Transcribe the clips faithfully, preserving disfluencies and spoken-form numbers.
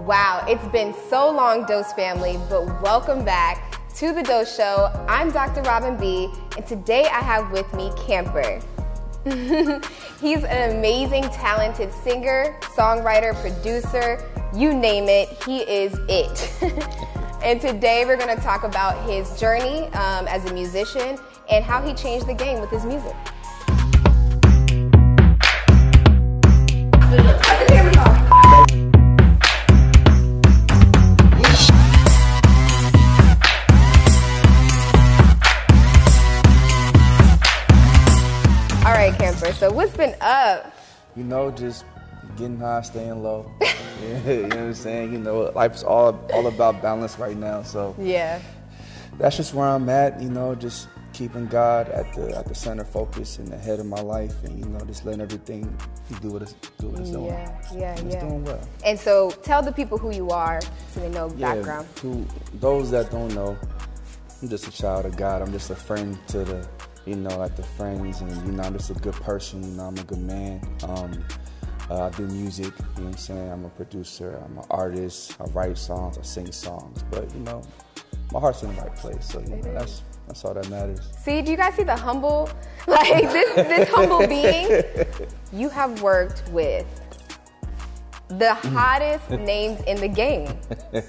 Wow, it's been so long, Dose family, but welcome back to The Dose Show. I'm Doctor Robin B, and today I have with me Camper. He's an amazing, talented singer, songwriter, producer, you name it, he is it. And today we're going to talk about his journey um, as a musician and how he changed the game with his music. All right, Camper, so what's been up? You know, just getting high, staying low. Yeah, you know what I'm saying? You know, life's all all about balance right now. So Yeah. that's just where I'm at, you know, just keeping God at the at the center focus and the head of my life, and, you know, just letting everything do what it's, do what it's doing. Yeah, yeah, and yeah. It's doing well. And so tell the people who you are so they know Yeah, background. who, those that don't know, I'm just a child of God. I'm just a friend to the, you know, like the friends, and, you know, I'm just a good person. You know, I'm a good man. Um, uh, I do music, you know what I'm saying? I'm a producer, I'm an artist, I write songs, I sing songs. But, you know, my heart's in the right place, so, you know, that's that's all that matters. See, do you guys see the humble, like this, this humble being? You have worked with the hottest names in the game.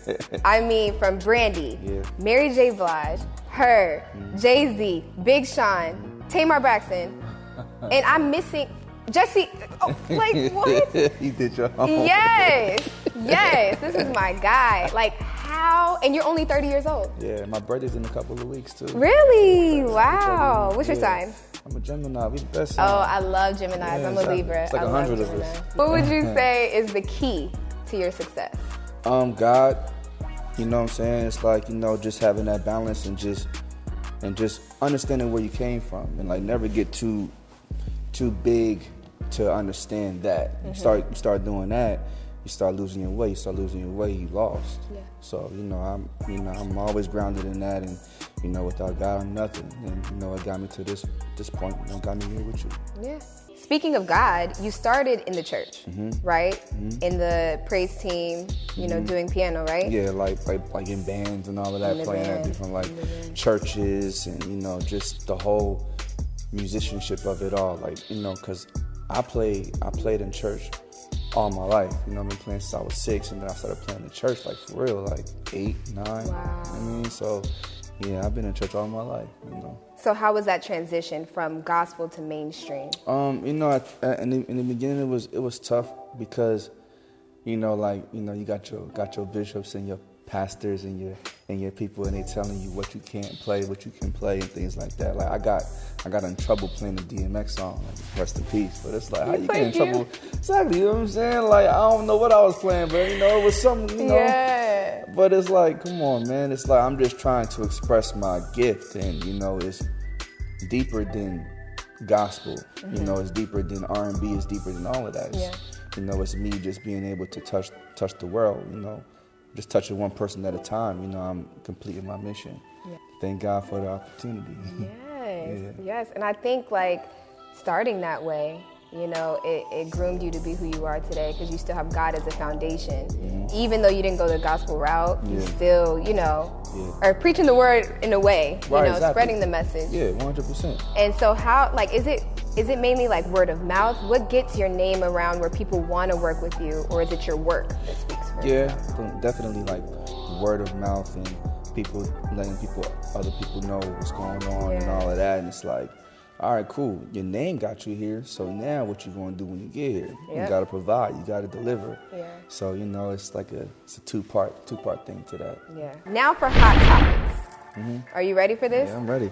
I mean, from Brandy, Yeah. Mary J. Blige, her, mm. Jay-Z, Big Sean, Tamar Braxton, and I'm missing Jesse. Oh, like what? You did your homework. Yes, yes. This is my guy. Like how? And you're only thirty years old. Yeah, my birthday's in a couple of weeks too. Really? Wow. What's your Yeah. sign? I'm a Gemini. We the best. Oh, sign. I love Geminis. Yeah, I'm a it's like- Libra. it's like I a love hundred of Gemini. us. What would you say is the key to your success? Um, God, you know what I'm saying? It's like, you know, just having that balance and just and just understanding where you came from, and like never get too too big to understand that. Mm-hmm. You start you start doing that, you start losing your way. You start losing your way, you lost. Yeah. So, you know, I'm you know, I'm always grounded in that, and, you know, without God I'm nothing. And, you know, it got me to this this point, you know, got me here with you. Yeah. Speaking of God, you started in the church, Mm-hmm. right? Mm-hmm. In the praise team, you know, Mm-hmm. doing piano, right? Yeah, like like like in bands and all of In that, the playing band. at different like In the band. churches, and, you know, just the whole musicianship of it all. Like, you know, because I played I played in church all my life. You know, I've been playing since I was six, and then I started playing in church like for real, like eight, nine. Wow. I mean, so yeah, I've been in church all my life. You know. So how was that transition from gospel to mainstream? Um, you know, at, at, in, the, in the beginning it was it was tough because, you know, like, you know, you got your got your bishops and your pastors and your and your people, and they telling you what you can't play, what you can play, and things like that. Like I got I got in trouble playing the D M X song, like, rest in peace. But it's like, how you get in trouble? Exactly, you know what I'm saying? Like, I don't know what I was playing, but, you know, it was something, you know. Yeah. But it's like, come on, man. It's like I'm just trying to express my gift, and, you know, it's deeper than gospel. Mm-hmm. You know, it's deeper than R and B. It's deeper than all of that. It's, Yeah. You know, it's me just being able to touch touch the world. You know, just touching one person at a time. You know, I'm completing my mission. Yeah. Thank God for the opportunity. Yes, Yeah. yes. And I think, like, starting that way, you know, it, it groomed you to be who you are today because you still have God as a foundation. Mm-hmm. Even though you didn't go the gospel route, you Yeah. still, you know, Yeah. are preaching the word in a way, you Right, know, exactly. spreading the message. Yeah, one hundred percent. And so how, like, is it is it mainly like word of mouth? What gets your name around where people want to work with you, or is it your work that speaks for Yeah, itself? definitely like word of mouth and people letting people, other people know what's going on and Yeah. all of that. And it's like, all right, cool. Your name got you here. So now what you going to do when you get here? Yeah. You got to provide. You got to deliver. Yeah. So, you know, it's like a it's a two part two part thing to that. Yeah. Now for hot topics. Mm-hmm. Are you ready for this? Yeah, I'm ready.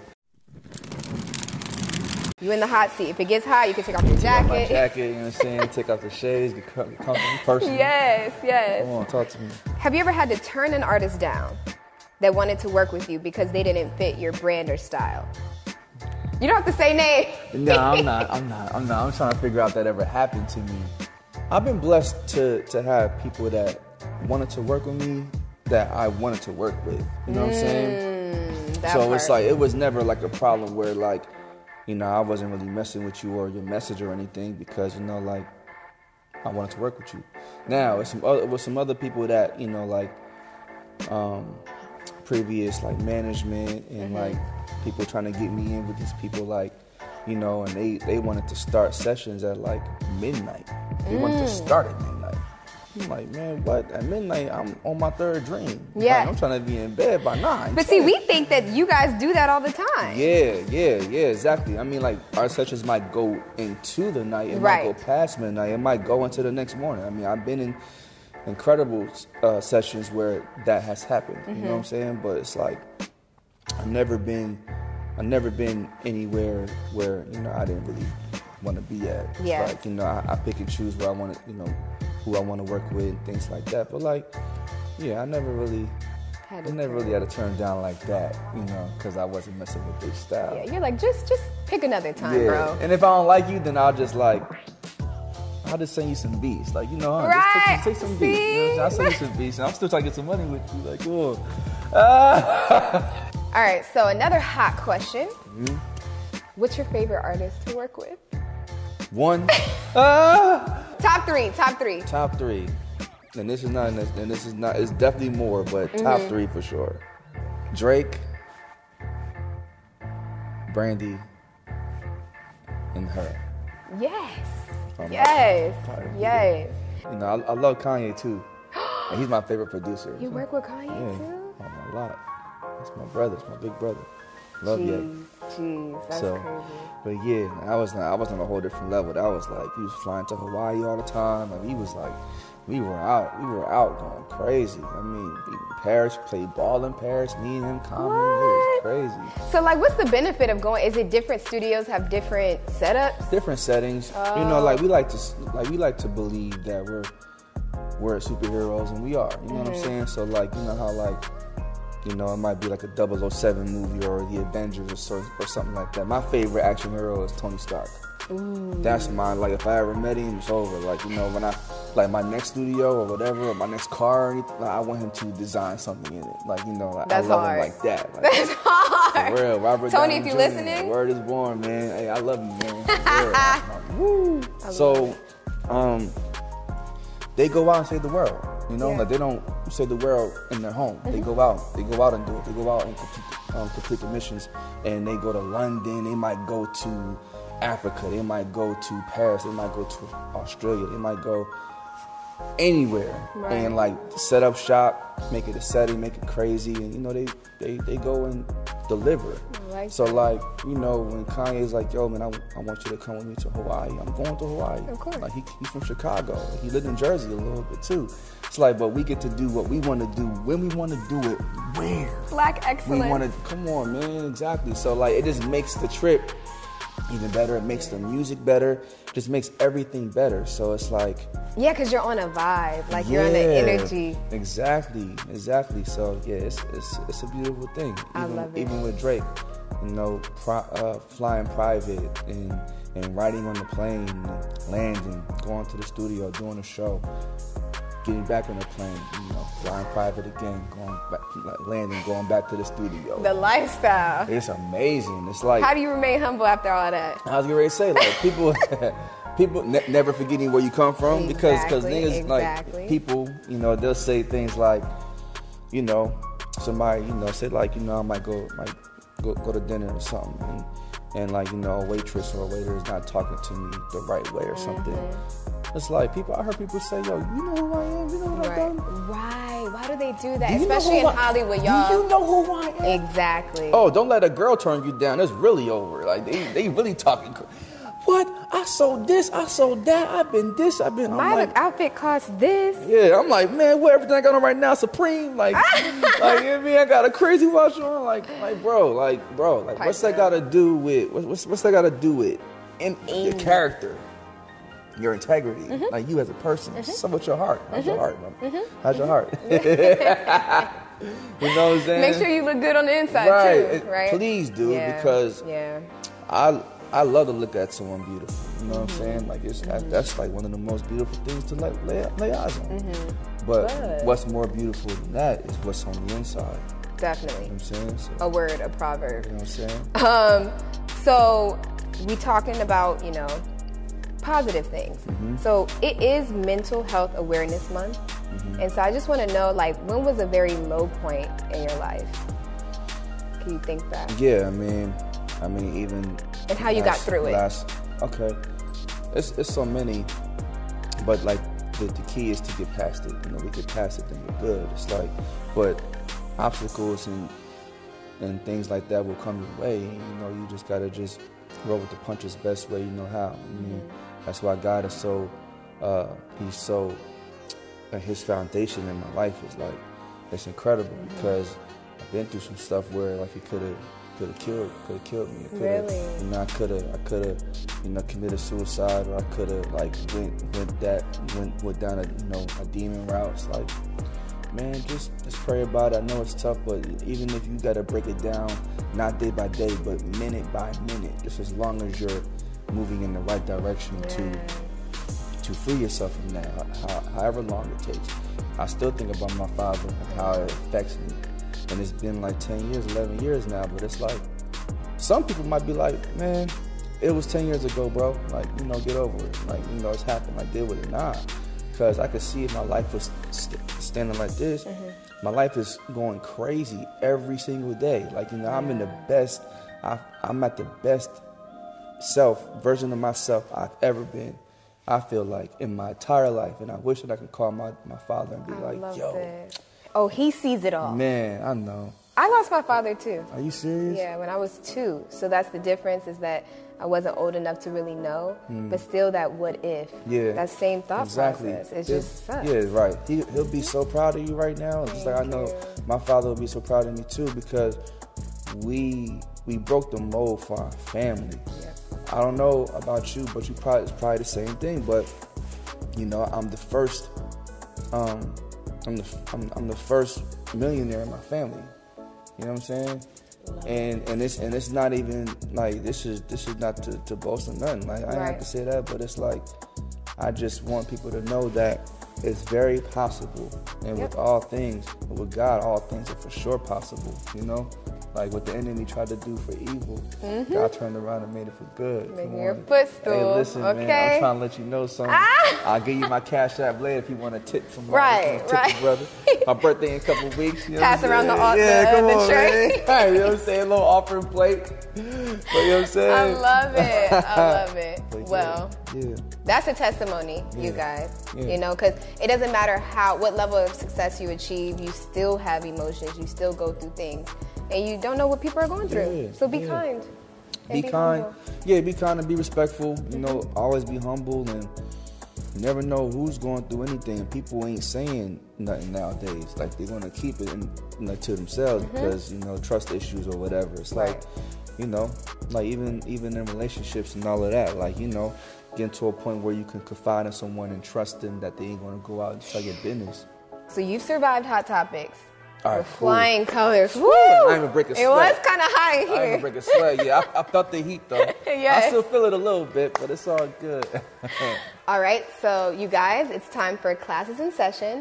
You in the hot seat. If it gets hot, you can take off your Take off my jacket. jacket, you know what I'm saying? Take off the shades, get com- comfortable person. Yes, yes. Come on, talk to me. Have you ever had to turn an artist down that wanted to work with you because they didn't fit your brand or style? You don't have to say name. No, I'm not. I'm not. I'm not. I'm trying to figure out if that ever happened to me. I've been blessed to to have people that wanted to work with me that I wanted to work with. You know what I'm saying? Mm, that So part. it's like it was never like a problem where like, you know, I wasn't really messing with you or your message or anything because, you know, like I wanted to work with you. Now, with some other, with some other people that, you know, like, um, previous, like, management and, mm-hmm. like, people trying to get me in with these people, like, you know, and they, they wanted to start sessions at, like, midnight. They mm. wanted to start at midnight. I'm like, man, what? At midnight, I'm on my third dream. Yeah. Like, I'm trying to be in bed by nine. But see, we think that you guys do that all the time. Yeah, yeah, yeah, exactly. I mean, like, our sessions might go into the night. It right. might go past midnight. It might go into the next morning. I mean, I've been in incredible uh, sessions where that has happened. Mm-hmm. You know what I'm saying? But it's like, I've never been, I've never been anywhere where, you know, I didn't really want to be at. Yeah. Like, you know, I, I pick and choose where I want to, you know, who I want to work with and things like that. But like, yeah, I never really, I never really had to turn down like that, you know, because I wasn't messing with their style. Yeah, you're like, just just pick another time, yeah. bro. And if I don't like you, then I'll just like, I'll just send you some beats. Like, you know, huh? Right. just take, take some beats. You know, I'll send you some beats. And I'm still trying to get some money with you. Like, cool. Ah. All right, so another hot question. Mm-hmm. What's your favorite artist to work with? One. ah. Top three, top three. Top three. And this is not, and this is not, it's definitely more, but mm-hmm. top three for sure. Drake, Brandy, and her. Yes. Um, yes. Yes. You know, I, I love Kanye too. And he's my favorite producer. You work with Kanye yeah, too? Oh, a lot. That's my brother. It's my big brother. Love you. Jeez, that's so, crazy. But yeah, I was not, I was on a whole different level. That was like, he was flying to Hawaii all the time. Like, he was like, we were out, we were out going crazy. I mean, Paris, played ball in Paris, me and him, common, it was crazy. So like, what's the benefit of going? Is it different studios have different setups? Different settings. Oh. You know, like we like to, like we like to believe that we're, we're superheroes, and we are. You know mm-hmm. what I'm saying? So like, you know how like, you know, it might be like a double oh seven movie or the Avengers or, or something like that. My favorite action hero is Tony Stark. Ooh. That's mine. Like, if I ever met him, it's over. Like, you know, when I, like, my next studio or whatever, or my next car, or anything, like, I want him to design something in it. Like, you know, like, I love hard. him like that. Like, that's hard. For real. Robert Tony, Downey if you Junior, listening. Word is born, man. Hey, I love you, man. For real. Woo. So, um, they go out and save the world. You know, yeah. like they don't save the world in their home. Mm-hmm. They go out. They go out and do it. They go out and complete, um, complete the missions. And they go to London. They might go to Africa. They might go to Paris. They might go to Australia. They might go anywhere right. and like set up shop, make it a setting, make it crazy, and you know they they, they go and deliver. Like so that. Like, you know, when Kanye's like, yo man, I, I want you to come with me to Hawaii, I'm going to Hawaii. Of course. Like he, he's from Chicago. He lived in Jersey a little bit too. It's like, but we get to do what we want to do when we want to do it. Where? Black excellence. We want to, come on man, exactly. So like it just makes the trip even better. It makes the music better. Just makes everything better. So it's like, yeah, because you're on a vibe. Like, yeah, you're on an energy. Exactly, exactly. So yeah, it's it's, it's a beautiful thing. Even, I love it. Even with Drake, you know, pri- uh, flying private and and riding on the plane, and landing, going to the studio, doing a show, getting back on the plane, you know, flying private again, going back, like landing, going back to the studio. The lifestyle. It's amazing. It's like, how do you remain humble after all that? I was getting ready to say, like, people, people ne- never forgetting where you come from, exactly, because because niggas exactly. like people, you know, they'll say things like, you know, somebody, you know, say like, you know, I might go, might go, go to dinner or something, and, and like, you know, a waitress or a waiter is not talking to me the right way or mm-hmm. something. It's like, people, I heard people say, yo, you know who I am? You know what right. I've done? Right. Why do they do that? Do Especially in I, Hollywood, y'all. Do you know who I am? Exactly. Oh, don't let a girl turn you down. It's really over. Like, they, they really talking. What? I sold this. I sold that. I've been this. I've been. My like, outfit costs this. Yeah, I'm like, man, what everything I got on right now, Supreme. Like, like, you know what I mean? I got a crazy watch on. Like, like, bro, like, bro, like, Pipe what's that got to do with? What's what's that got to do with? In your character, your integrity, mm-hmm. like you as a person. Mm-hmm. So what's your heart? How's mm-hmm. your heart, man? Mm-hmm. How's your heart? You know what I'm saying? Make sure you look good on the inside right. too, right? Please do, yeah. because yeah. I I love to look at someone beautiful. You know what mm-hmm. I'm saying? Like it's mm-hmm. that, that's like one of the most beautiful things to like lay, lay eyes on. Mm-hmm. But Good. What's more beautiful than that is what's on the inside. Definitely. You know what I'm saying? So, a word, a proverb. You know what I'm saying? Um, so we talking about, you know, positive things. Mm-hmm. So it is Mental Health Awareness Month. Mm-hmm. And so I just want to know, like, when was a very low point in your life? Can you think back? Yeah, I mean, I mean, even... And how you last, got through it. Last, okay. It's, it's so many, but, like, the, the key is to get past it. You know, we get past it, then we're good. It's like, but obstacles and and things like that will come your way. And, you know, you just got to just roll with the punches best way you know how. I mean, mm-hmm. that's why God is so, uh, he's so, uh, his foundation in my life is like, it's incredible mm-hmm. because I've been through some stuff where like he could have could have killed could have killed me. Really? You know, I could have I could have you know committed suicide, or I could have like went went that went went down a you know a demon route. It's like, man, just just pray about it. I know it's tough, but even if you gotta break it down, not day by day, but minute by minute, just as long as you're moving in the right direction yeah. to to free yourself from that, how, however long it takes. I still think about my father and how it affects me. And it's been like ten years, eleven years now, but it's like, some people might be like, man, it was ten years ago, bro. Like, you know, get over it. Like, you know, it's happened. Like, deal with it. Nah. Because I could see if my life was st- standing like this, mm-hmm. my life is going crazy every single day. Like, you know, I'm in the best, I, I'm at the best self, version of myself I've ever been. I feel like in my entire life. And I wish that I could call my, my father and be I like, love yo. This. Oh, he sees it all. Man, I know. I lost my father too. Are you serious? Yeah, when I was two. So that's the difference, is that I wasn't old enough to really know, mm. but still that what if. Yeah. That same thought exactly. process. It it's, just sucks. Yeah, right. He, he'll be so proud of you right now. Just like I know my father will be so proud of me too, because we we broke the mold for our family. Yeah. I don't know about you, but you probably it's probably the same thing. But you know, I'm the first. Um, I'm the I'm, I'm the first millionaire in my family. You know what I'm saying? And and it's and it's not even like this is this is not to, to boast or nothing. Like I right. have to say that, but it's like I just want people to know that it's very possible. And yep. with all things, with God, all things are for sure possible. You know, like what the enemy tried to do for evil, mm-hmm. God turned around and made it for good. Making your footstool. Hey, listen, okay. man, I'm trying to let you know something. Ah! I'll give you my cash app later if you want to tip some money. Right, tip right. Your brother. My birthday in a couple of weeks. You know Pass around the, the, yeah, the, come the on, tray. Man. Right, you know what I'm saying? A little offering plate. But you know what I'm saying? I love it. I love it. But well, yeah. yeah. That's a testimony, yeah. you guys. Yeah. You know, because it doesn't matter how what level of success you achieve, you still have emotions, you still go through things, and you don't know what people are going through. Yeah. So be yeah. kind. Be, be kind. humble. Yeah, be kind and be respectful. You know, always be humble, and you never know who's going through anything. People ain't saying nothing nowadays. Like, they're gonna keep it in, you know, to themselves mm-hmm. because, you know, trust issues or whatever. It's right. like, you know, like even even in relationships and all of that, like, you know, getting to a point where you can confide in someone and trust them that they ain't gonna go out and try to get business. So you've survived Hot Topics. All right, with cool. Flying colors. Woo! I ain't even break a sweat. It was kind of hot in I ain't here. even break a sweat. Yeah, I, I felt the heat though. Yes. I still feel it a little bit, but it's all good. All right, so you guys, it's time for Classes in Session.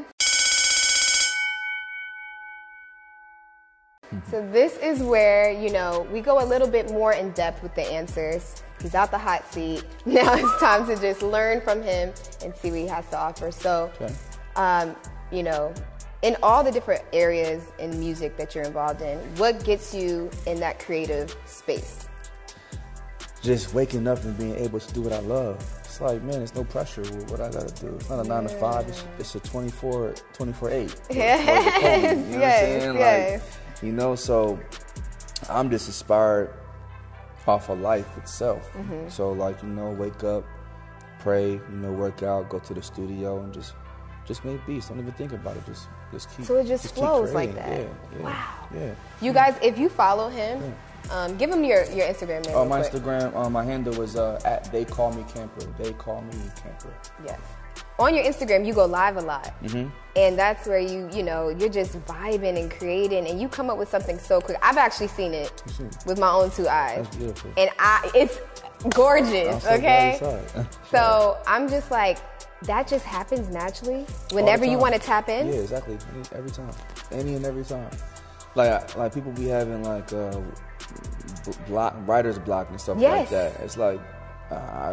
So this is where, you know, we go a little bit more in depth with the answers. He's out the hot seat. Now it's time to just learn from him and see what he has to offer. So, okay. um, you know, in all the different areas in music that you're involved in, what gets you in that creative space? Just waking up and being able to do what I love. It's like, man, there's no pressure with what I gotta do. It's not a nine to five, it's, it's a twenty-four eight. Yes, you know yes, what I'm yes. Like, you know, so I'm just inspired off of life itself. Mm-hmm. So, like, you know, wake up, pray, you know, work out, go to the studio, and just just make beats. Don't even think about it. Just just keep. So it just, just flows like that. Yeah, yeah, wow. Yeah. You guys, if you follow him, yeah. um, give him your, your Instagram name. Oh, my quick. Instagram, uh, my handle is uh, at They Call Me Camper. They Call Me Camper. Yes. On your Instagram, you go live a lot. Mm-hmm. And that's where you, you know, you're just vibing and creating, and you come up with something so quick. I've actually seen it with my own two eyes. That's beautiful. And I, it's gorgeous, so okay? So I'm just like, that just happens naturally whenever you want to tap in. Yeah, exactly. Every time. Any and every time. Like, like people be having like uh, block, writer's block and stuff yes. like that. It's like, uh, I,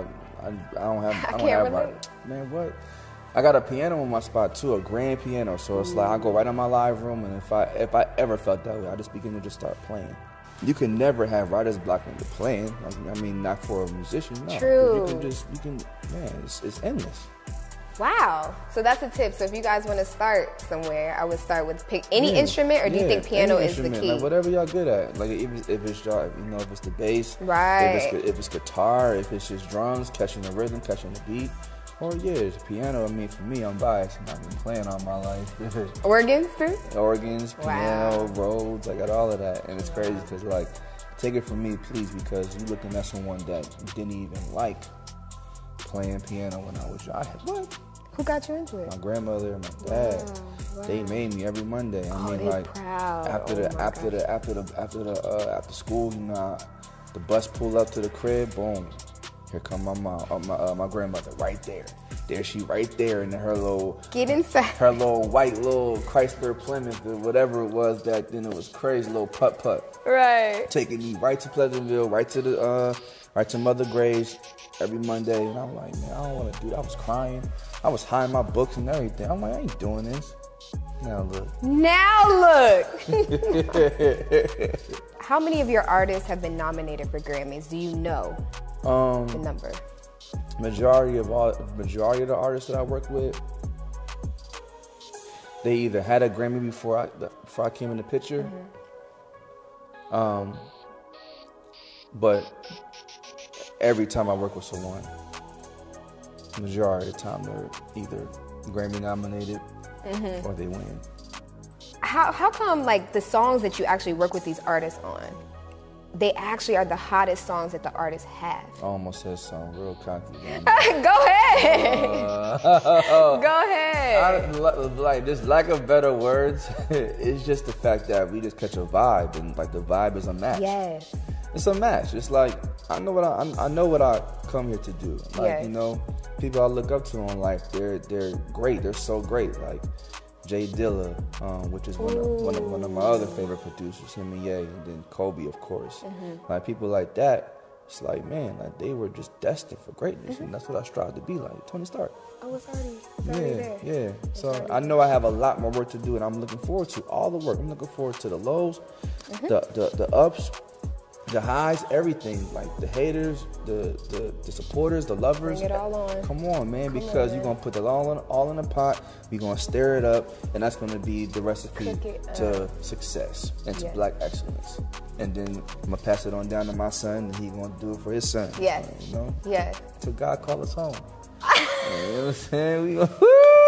I, I don't have. I, don't can't have relate. right. Man, what? I got a piano in my spot too, a grand piano. So it's mm. like I go right in my live room, and if I if I ever felt that way, I just begin to just start playing. You can never have writer's block when you're playing. Like, I mean, not for a musician. No. True. You can just you can man, it's, it's endless. Wow. So that's a tip. So if you guys want to start somewhere, I would start with pick any yeah. instrument, or do yeah. you think piano any is the key? Like whatever y'all good at. Like if it's, if it's y'all, you know, if it's the bass, right? If it's, if it's guitar, if it's just drums, catching the rhythm, catching the beat. Or yeah, it's piano. I mean, for me, I'm biased. I've been playing all my life. Organs too? Organs, piano, wow. Rhodes. I got all of that, and it's crazy because like, take it from me, please, because you looking at someone that didn't even like playing piano when I was young. I had what? Who got you into it? My grandmother and my dad. Wow, wow. They made me every Monday. I oh, mean, they like proud. after the oh after gosh. the after the after the uh, after school, you know, the bus pull up to the crib. Boom, here come my mom, uh, my uh, my grandmother, right there. There she, right there, in her little get inside. Her little white little Chrysler Plymouth or whatever it was back then. It was crazy, little putt putt. Right. Taking me right to Pleasantville, right to the uh, right to Mother Graves every Monday, and I'm like, man, I don't want to do that. I was crying. I was hiding my books and everything. I'm like, I ain't doing this. Now look. Now look. How many of your artists have been nominated for Grammys? Do you know um, the number? Majority of all, majority of the artists that I work with, they either had a Grammy before I before I came in the picture, mm-hmm. um, but every time I work with someone, majority of the time they're either Grammy nominated mm-hmm. or they win. How how come like the songs that you actually work with these artists on, they actually are the hottest songs that the artists have? I almost said something real cocky. Go ahead. Uh, Go ahead. I, like just lack of better words, it's just the fact that we just catch a vibe, and like the vibe is a match. Yes. It's a match. It's like I know what I I know what I come here to do. Like yes. you know, people I look up to in life, they're they're great. They're so great. Like Jay Dilla, um, which is one of, one of one of my other favorite producers, him and Ye, and then Kobe, of course. Mm-hmm. Like people like that, it's like man, like they were just destined for greatness, mm-hmm. and that's what I strive to be like. Tony Stark. Oh, it's already, it's yeah, already there. yeah. It's So I know I have a lot more work to do, and I'm looking forward to all the work. I'm looking forward to the lows, mm-hmm. the, the the ups, the highs, everything. Like the haters, the the, the supporters, the lovers. Bring it all on. Come on, man, Come because on, you're gonna put it all in all in a pot. We're gonna stir it up, and that's gonna be the recipe it, to uh, success and to yes. black excellence. And then I'm gonna pass it on down to my son, and he's gonna do it for his son. Yes. You know? Yes. Till God call us home. You know what I'm saying? We gonna,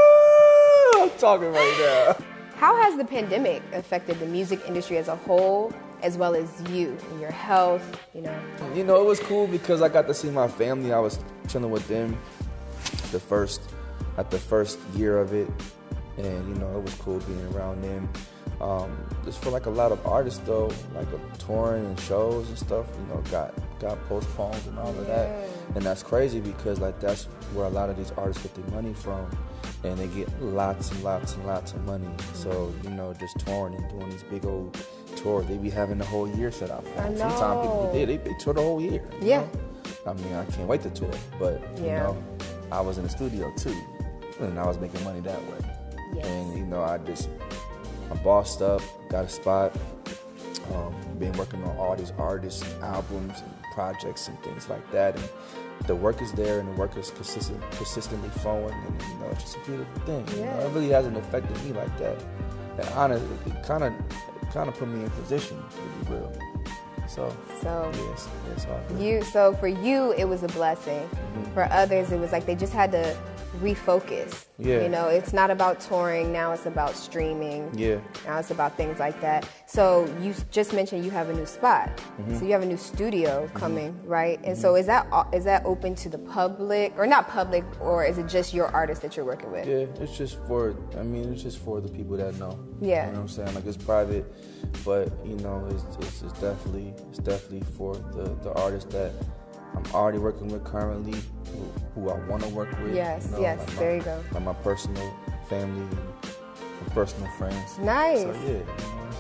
woo! I'm talking right now. How has the pandemic affected the music industry as a whole, as well as you and your health, you know? You know, it was cool because I got to see my family. I was chilling with them the first, at the first year of it. And, you know, it was cool being around them. Um, just for like a lot of artists though, like uh, touring and shows and stuff, you know, got got postponed and all of that. And that's crazy because like that's where a lot of these artists get their money from, and they get lots and lots and lots of money. So, you know, just touring and doing these big old tours, they be having the whole year set out for them. Sometimes people did, they, they tour the whole year. Yeah. Know? I mean, I can't wait to tour, but yeah. you know, I was in the studio too, and I was making money that way. Yes. And you know, I just I bossed up, got a spot, um, been working on all these artists' albums and projects and things like that, and the work is there and the work is consistent, consistently flowing, and you know, it's just a beautiful thing. Yeah. You know, it really hasn't affected me like that, and honestly, it kind of, kind of put me in position to be real. So, so yes, yes, all you. So for you, it was a blessing. Mm-hmm. For others, it was like they just had to refocus. Yeah. You know, it's not about touring now; it's about streaming. Yeah. Now it's about things like that. So you just mentioned you have a new spot. Mm-hmm. So you have a new studio coming, mm-hmm. right? And mm-hmm. so is that is that open to the public, or not public, or is it just your artists that you're working with? Yeah, it's just for. I mean, it's just for the people that know. Yeah. You know what I'm saying? Like it's private, but you know, it's it's, it's definitely it's definitely for the the artists that I'm already working with currently, who, who I want to work with. Yes, you know, yes, like my, there you go. Like my personal family, and my personal friends. Nice. So yeah, you know, it's, it's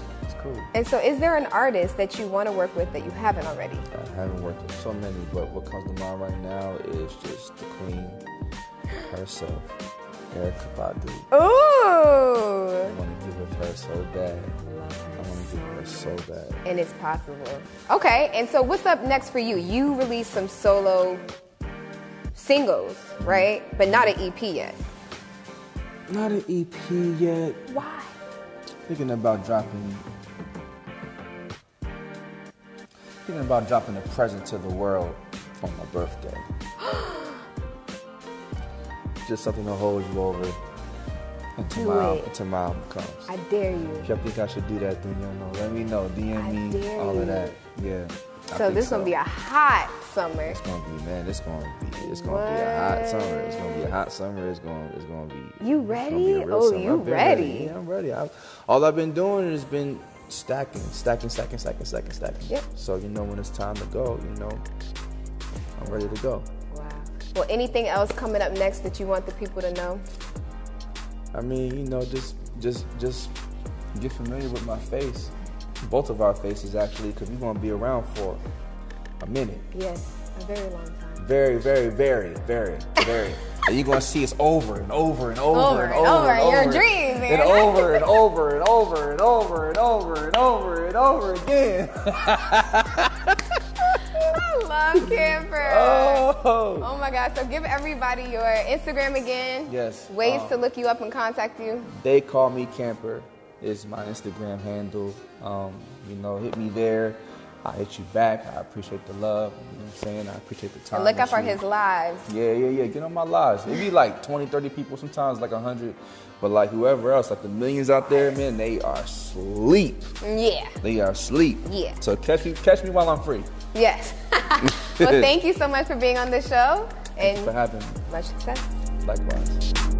cool. And so is there an artist that you want to work with that you haven't already? I haven't worked with so many, but what comes to mind right now is just the queen herself, Erykah Badu. Ooh! I want to give it to her so bad. I want to give her so bad. And it's possible. Okay, and so what's up next for you? You released some solo singles, right? But not an E P yet. Not an E P yet. Why? Thinking about dropping. Thinking about dropping a present to the world on my birthday. Just something to hold you over until Do my, it. until my album comes. I dare you. If you think I should do that, then you know. Let me know. D M I me, dare all you. of that. Yeah. I So think this is gonna be a hot summer. It's gonna be, man. It's gonna be. It's gonna be a hot summer. It's gonna be a hot summer. It's gonna. It's gonna be. You it's ready? gonna be a real Oh, summer. you I've been ready? Yeah, I'm ready. I've, all I've been doing has been stacking, stacking, stacking, stacking, stacking, stacking. Yep. So you know when it's time to go, you know, I'm ready to go. Wow. Well, anything else coming up next that you want the people to know? I mean, you know, just, just, just get familiar with my face. Both of our faces, actually, because we're gonna be around for a minute. Yes, a very long time. Very, very, very, very, very. And you're gonna see us over and over and over, Over and and over over, and your over dreams, and man. over and over and over and over and over and over and over again. I love Camper. Oh. Oh my God. So give everybody your Instagram again. Yes. Ways um, to look you up and contact you. They Call Me Camper is my Instagram handle. Um, you know, hit me there. I hit you back. I appreciate the love. You know what I'm saying? I appreciate the time. And look that out for you- his lives. Yeah, yeah, yeah. Get on my lives. It be like twenty, thirty people, sometimes like one hundred. But like whoever else, like the millions out there, man, they are asleep. Yeah. They are asleep. Yeah. So catch me, catch me while I'm free. Yes. Well, thank you so much for being on the show. Thank And you for having me. much success. Likewise.